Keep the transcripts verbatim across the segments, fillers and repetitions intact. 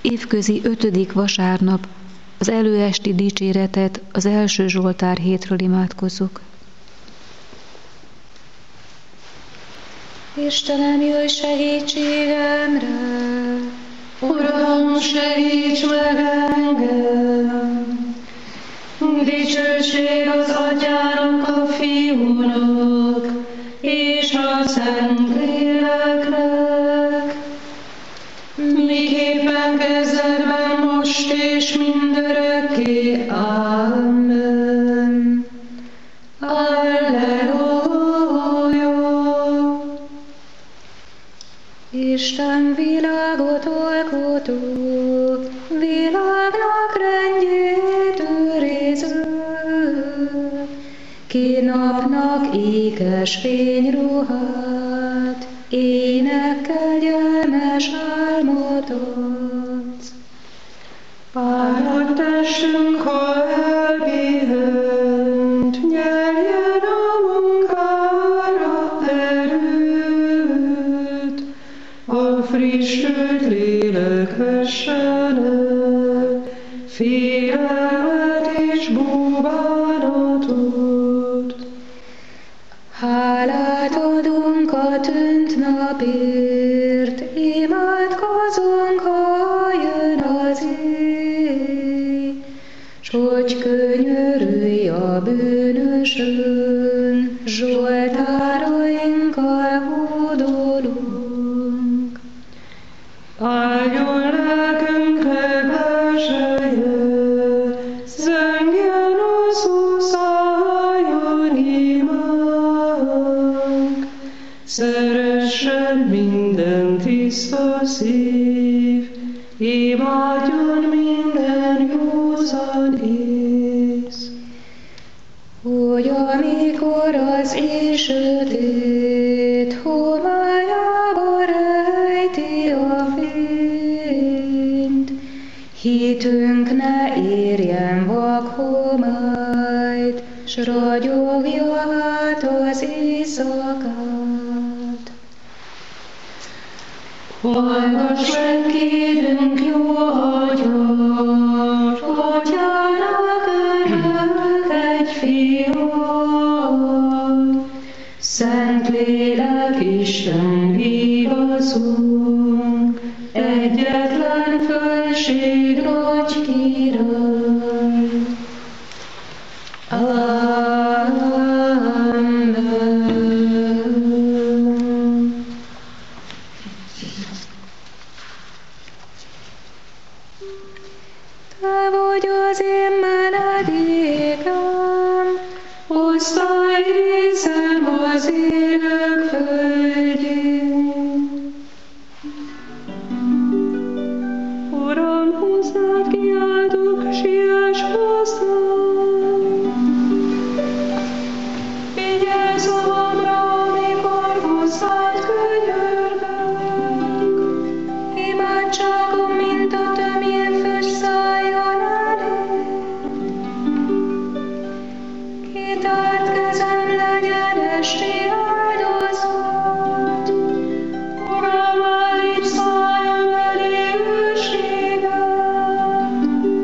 Évközi ötödik vasárnap az előesti dicséretet az első Zsoltár hétről imádkozzuk. Istenem, jöjj segítségemre! Uram, segíts meg engem! Dicsőség az Atyának, a Fiúnak és a Szentléleknek, miképpen kezdetben, most és mindörökké. Amen. Alleluja! Isten világot alkotó, világnak rendjét őriző, ki napnak ékes fényruhát, énekkel gyelmes álmot adsz. Fáradt testünk, ha elpihent, nyerjen a munkára erőt, a frissült lélek vessen el félelmet és búvánatot. Hálát adunk a tűnt napért, imádkozunk, ha jön az éj, s hogy könyörülj a bűnösön, Zsoltárainkkal hódolunk. Áldjon lelkünkre belsője, zengjen az Úr, szálljon imánk. Szeressen minden tiszta szív, imádjon minden józan ész. Hogy amikor az éj sötét homályába rejti a fényt, hitünk ne érjen vak homályt, s ragyogja hát az éjszakát. Hallgass meg, kérünk, jó Atyát, Atyának örök egy fiat, Szentlélek Isten igazunk, egyetlen fölség nagy király. Amen. Te vagy az én menedékem, Osztály részem az élők földjén. Uram, hozzád kiáltok, siess hozzám. Figyelj szavamra, amikor hozzád könyörgök. imádságom, mint a tömjén füst szálljon elé. Kitárt kezem legyen esti áldozat, Uram, állíts szájam elé őrséget,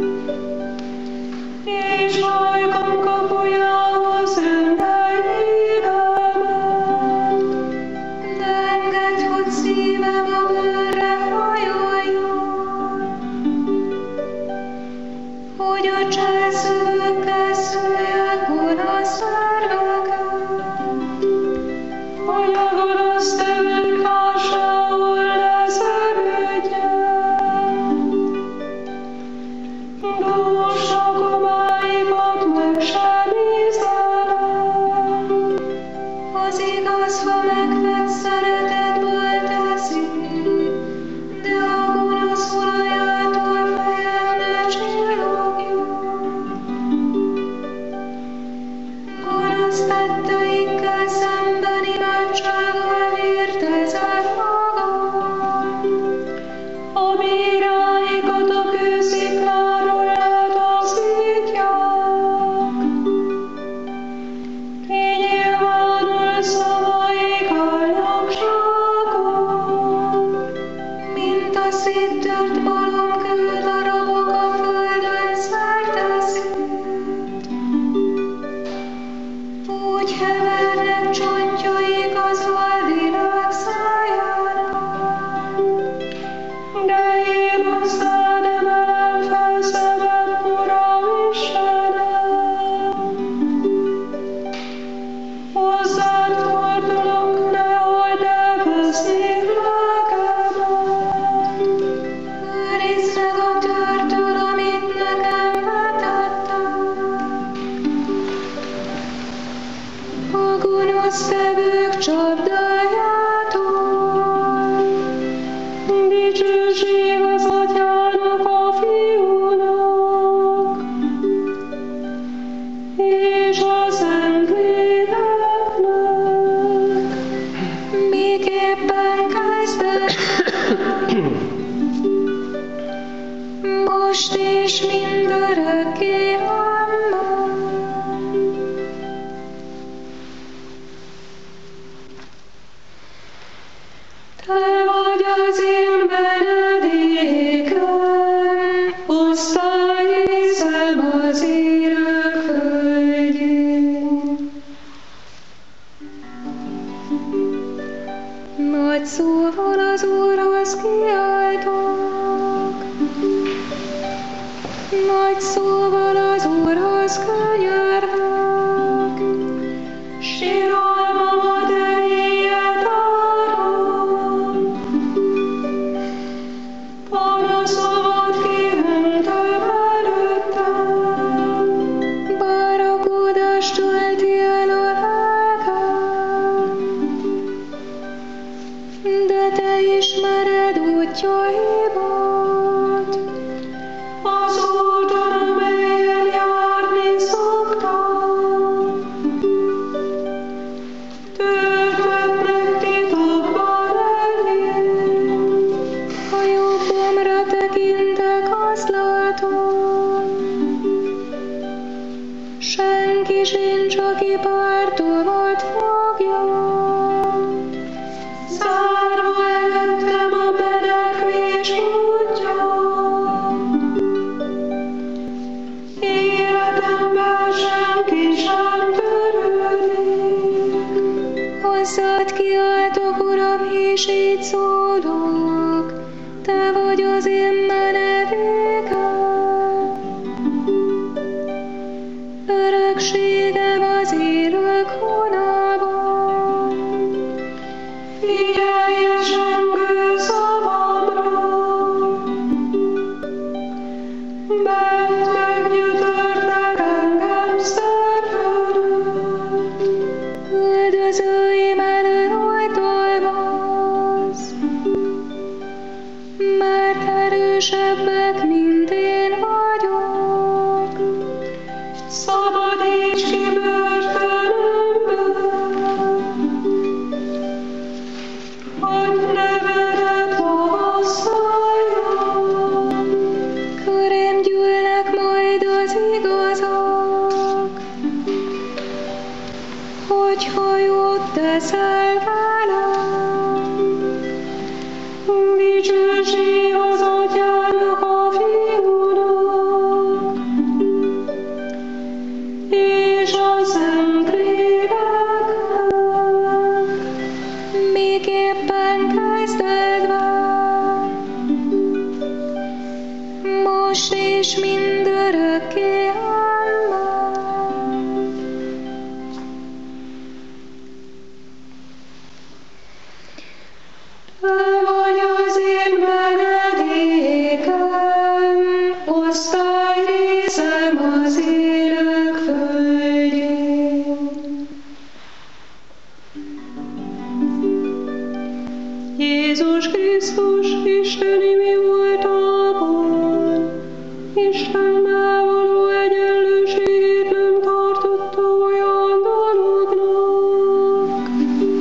és ajkam kapujához rendeld édelmet. de engedd, hogy szívem a bőrre hajoljon, hogy a cselszövőkkel szüljek gonosz terveket. Hogy a gonosz tevők társául ne szerődjen. Dús rakomáimat meg se nézelem. Az igaz, ha megvett szeretetből teszi, de a gonosz urajától fejem ne csillogjon. Gonosz tetteikkel szemben imádsággal vértezem magam, A bíráikat a kőszikláról letaszítják. Kinyilvánul szavaik hajnokságon, mint a széttört malom Dicsőség az Atyának, a Fiúnak, és a Szentléleknek. miképpen kezdetben, most és mindörökké. Amen. Te vagy az én menedékem, osztály észem az élők földjén. Nagy szóval az Úrhoz kiáltok, nagy szóval az Úrhoz könyörgök, síralmamat eléje tárom, panaszomat kihűntem előttem, bánakodást tölti el a lelkem, de te ismered útjaimat, az úton, amelyen járni szoktam. Törvetnek titokban elém, ha jobbomra tekintek, azt látom, senki sincs, aki pártomat fogja. Zárva előttem a menekvés útja, életemben senki sem törődik. Hozzád kiáltok, Uram, és így szólok, te vagy az én menedékem. Örökségem az élők honában, figyelj a zsengő szavamra, mert meggyötörtek engem szert fölött. Üldözőim elől oltalmaz, mert erősebbek, mint én vagyok. Szabadíts ki börtönömből, hogy nevedet magasztaljam. Körém gyűlnek majd az igazak, hogyha jót teszel velem. Dicsőség az Atyának, a Fiúnak, és a Szentléleknek, miképpen kezdetben, most és mindörökké. Amen. Te vagy az én menedékem, osztályrészem az élők földjén. Jézus Krisztus, Isteni mi voltában, Istennel való egyenlőségét nem tartotta olyan dolognak,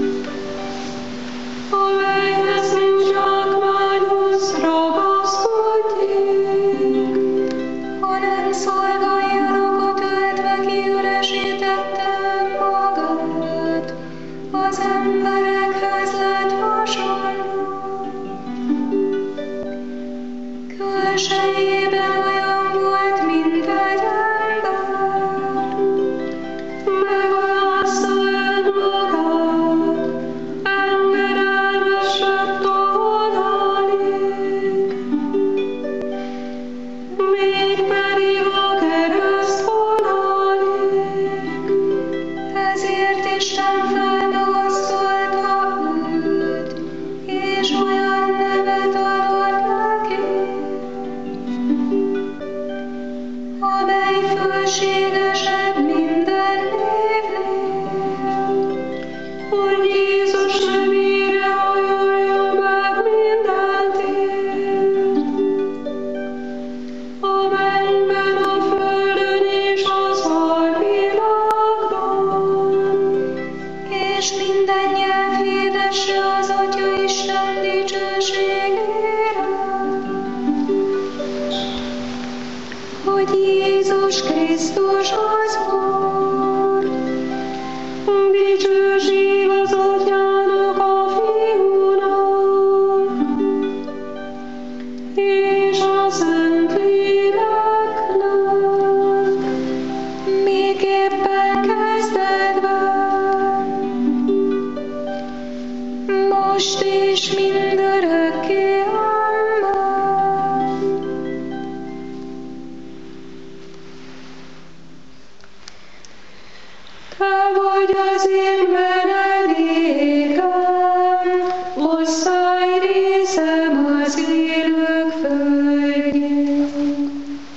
amelyhez nincs zsákmányhoz ragaszkodjék, hanem szolgáljanak töltve kiüresítettem magát, az emberekhez lett hasonló. Külsejében olyan volt, mint egy ember, megalázta önmagát, engedelmes lett odáig, mégpedig a kereszt odáig. Ezért Isten felmagasztalta őt, és olyan nevet adott neki, az élők földjén.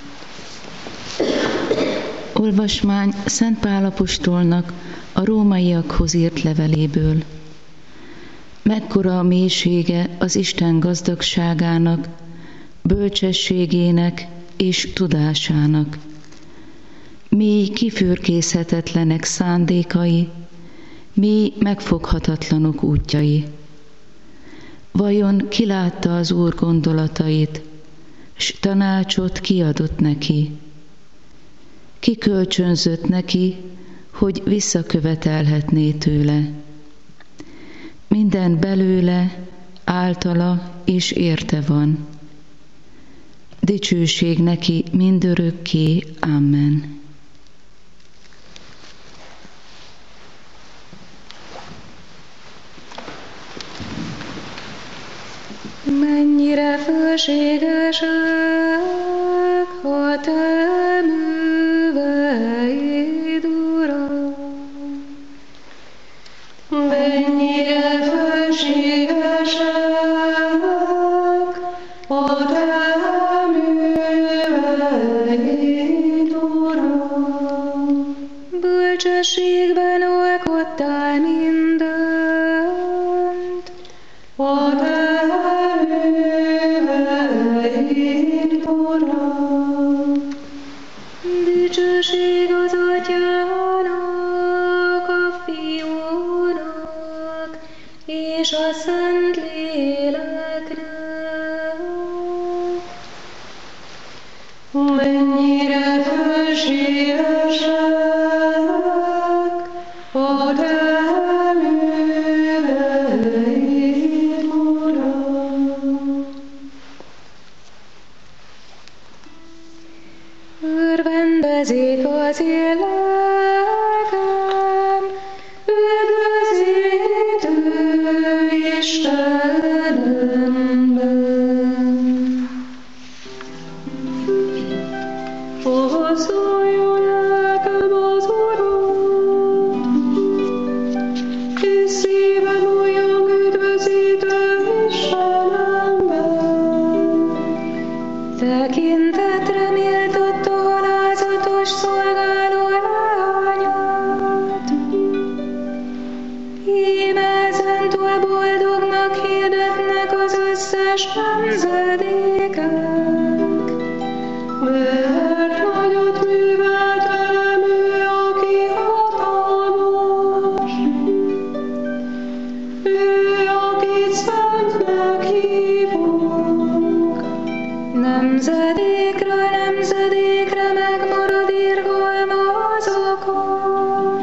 Olvasmány Szent Pál apostolnak a rómaiakhoz írt leveléből. Mekkora a mélysége az Isten gazdagságának, bölcsességének és tudásának. Mély kifürkészhetetlenek szándékai, mély megfoghatatlanok útjai. Vajon ki látta az Úr gondolatait, s tanácsot kiadott neki? Ki kölcsönzött neki, hogy visszakövetelhetné tőle? Minden belőle, általa és érte van. Dicsőség neki mindörökké. Amen. Mennyire fölségesek a te műveid, Uram! Mennyire fölségesek a te műveid, Uram! Bölcsességben alkottál mindent, a te dicsőség az Atyának, a Fiúnak és a Szent Léleknek. Mennyire fölségesek a te műveid, Uram! Örvendezik az életem, üdvözítő Istenemben. Ó, szóljon lelkem az Urat, és szívem újjong üdvözítő Istenemben. Tekintetre méltott a alázatos szolgáló leányát. Íme ezentúl boldognak hirdetnek az összes nemzedékek, mert nagyot művelt velem ő, aki hatalmas. Ő, akit szentnek hívunk, nemzedékről nemzedékre megmarad irgalma azokon,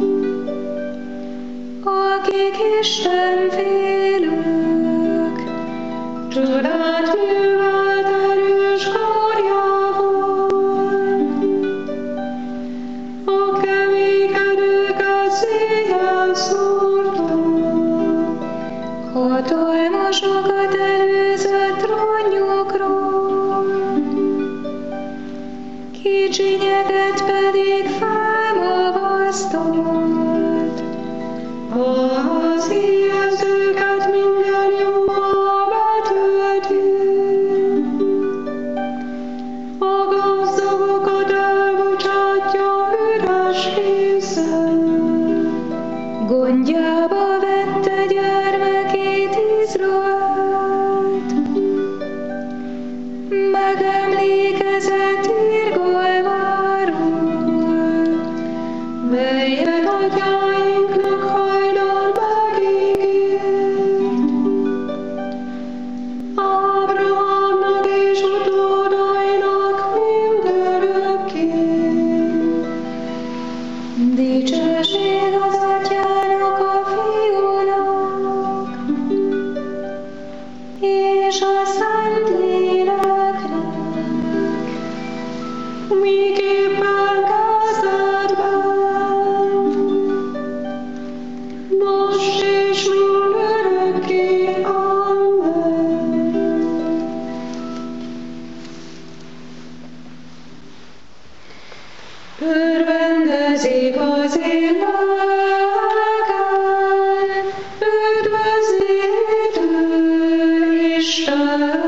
akik Isten félők, csodát művelt erős karjával. A keménykedőket széjjel szórta, hatalmasokat előzött ronnyokról, kicsinyeket pedig felmagasztolt. Az éhezőket minden jóval betölti,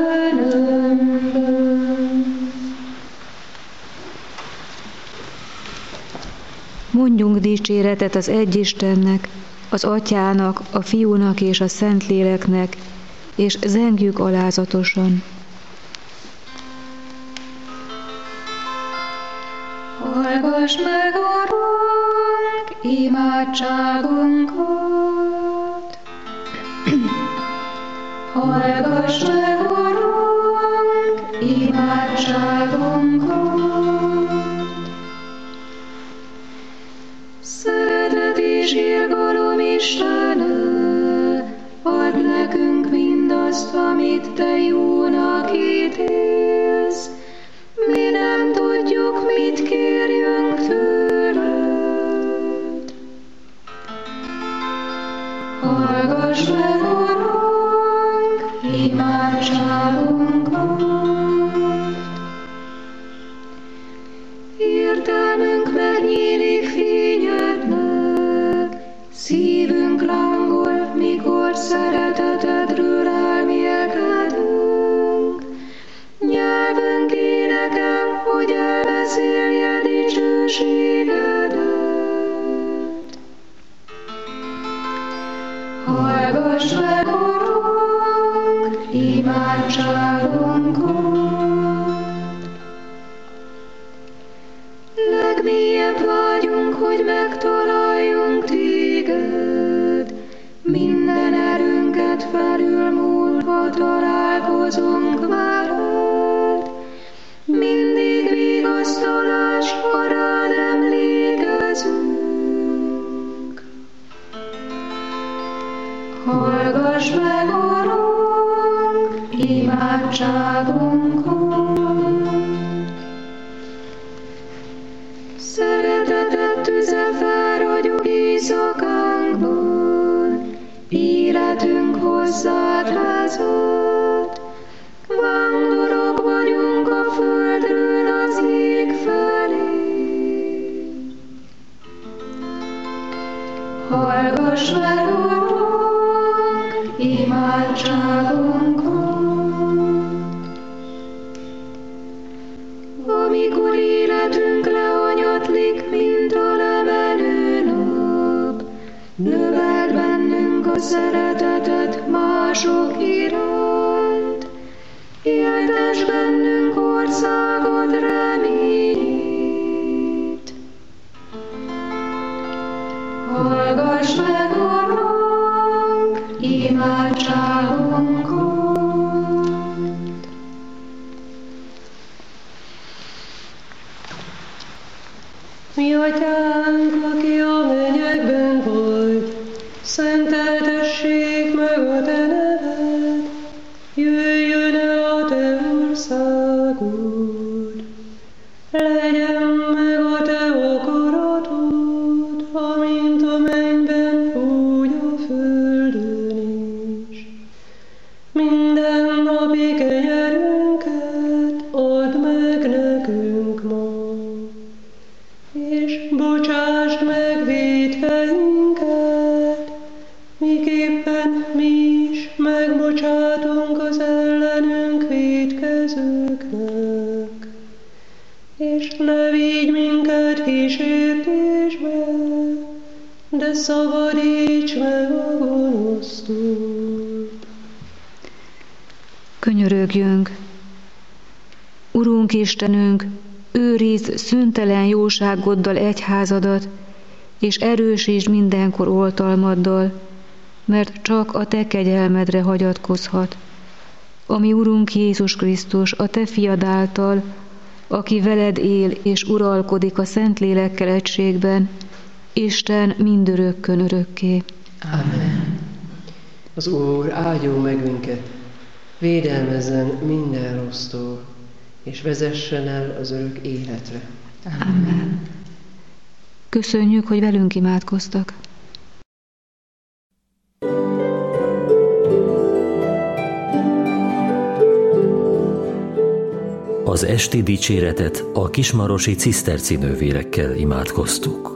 bűnömben. Mondjunk dicséretet az Egyistennek, az Atyának, a Fiúnak és a Szentléleknek, és zengjük alázatosan. Hallgass meg, Urunk, imádságunkat! Hallgass meg, Urunk, imádságunkat! Szeretet és irgalom Istenő, add nekünk mindazt, amit Te jónak ítélsz. Mi nem tudjuk, mit kérjünk tőled. Hallgass meg, Urunk, imádságunkat! Értelmünk megnyílik fényednek, szívünk lángol, mikor szeretetedről elmélkedünk. Nyelvünk énekel, hogy elbeszélje dicsőségedet. Hallgass meg, Urunk, imádságunkat! Legmélyebb vágyunk, hogy megtaláljunk Téged, minden erőnket felülmúlva találkozunk veled. Mindig vigasztalás, ha rád emlékezünk. Hallgass meg, Urunk, imádságunkat! Szeretetet tüze felragyog éjszakánkban, életünk hozzád vezet. Vándorok vagyunk a földről az ég felé. Hallgass meg, Urunk, imádságunkat! Amikor életünk leanyatlik, mint a lemenő nap, növeld bennünk a szeretetet mások iránt. Éltess bennünk országod reményét. Hallgass meg, Urunk, imádságunkat! Mi Atyánk, aki a mennyekben vagy, szenteltessék meg a Te neved, jöjjön el a Te országod. Legyen meg a Te akaratod, amint a mennyben, úgy a földön is. Minden napi kenyerünket add meg nekünk ma, és bocsásd meg vétkeinket, miképpen mi is megbocsátunk az ellenünk vétkezőknek. És ne vigy minket kísértésbe, de szabadíts meg a gonosztól. Könyörögjünk! Urunk Istenünk, őrizd szüntelen jóságoddal egyházadat, és erősítsd mindenkor oltalmaddal, mert csak a Te kegyelmedre hagyatkozhat. Ami Urunk Jézus Krisztus, a Te fiad által, aki veled él és uralkodik a Szentlélekkel egységben, Isten mindörökkön örökké. Amen. Az Úr áldjon meg minket, védelmezzen minden rossztól, és vezessen el az örök életre. Amen. Köszönjük, hogy velünk imádkoztak. Az esti dicséretet a kismarosi ciszterci nővérekkel imádkoztuk.